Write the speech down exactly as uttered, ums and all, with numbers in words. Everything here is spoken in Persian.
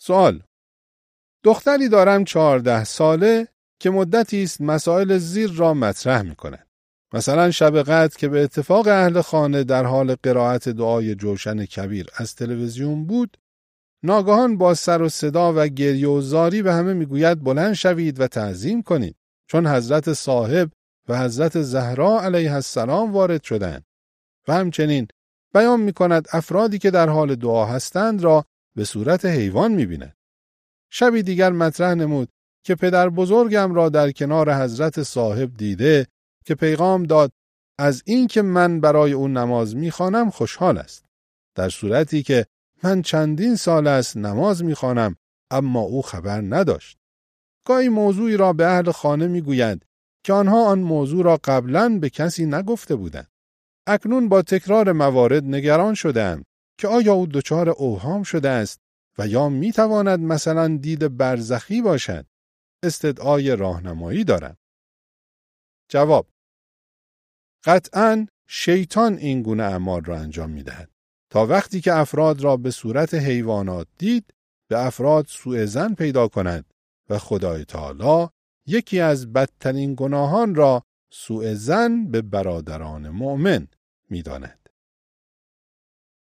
سوال: دختری دارم چهارده ساله که مدتی است مسائل زیر را مطرح می کند. مثلا شب قدر که به اتفاق اهل خانه در حال قرائت دعای جوشن کبیر از تلویزیون بود، ناگهان با سر و صدا و گریه و زاری به همه میگوید بلند شوید و تعظیم کنید، چون حضرت صاحب و حضرت زهرا علیه السلام وارد شدند. و همچنین بیان می کند افرادی که در حال دعا هستند را به صورت حیوان می بیند. شبی دیگر مطرح نمود که پدر بزرگم را در کنار حضرت صاحب دیده که پیغام داد از این که من برای اون نماز می خوانم خوشحال است، در صورتی که من چندین سال است نماز می خوانم اما او خبر نداشت. گاهی موضوعی را به اهل خانه می گوید که آنها آن موضوع را قبلاً به کسی نگفته بودند. اکنون با تکرار موارد نگران شدند که آیا او دچار اوهام شده است و یا می تواند مثلا دید برزخی باشد. استدعای راهنمایی دارند. جواب: قطعاً شیطان این گونه اعمال را انجام می دهد تا وقتی که افراد را به صورت حیوانات دید به افراد سوء ظن پیدا کند و خدای تعالی یکی از بدترین گناهان را سوء ظن به برادران مؤمن می داند.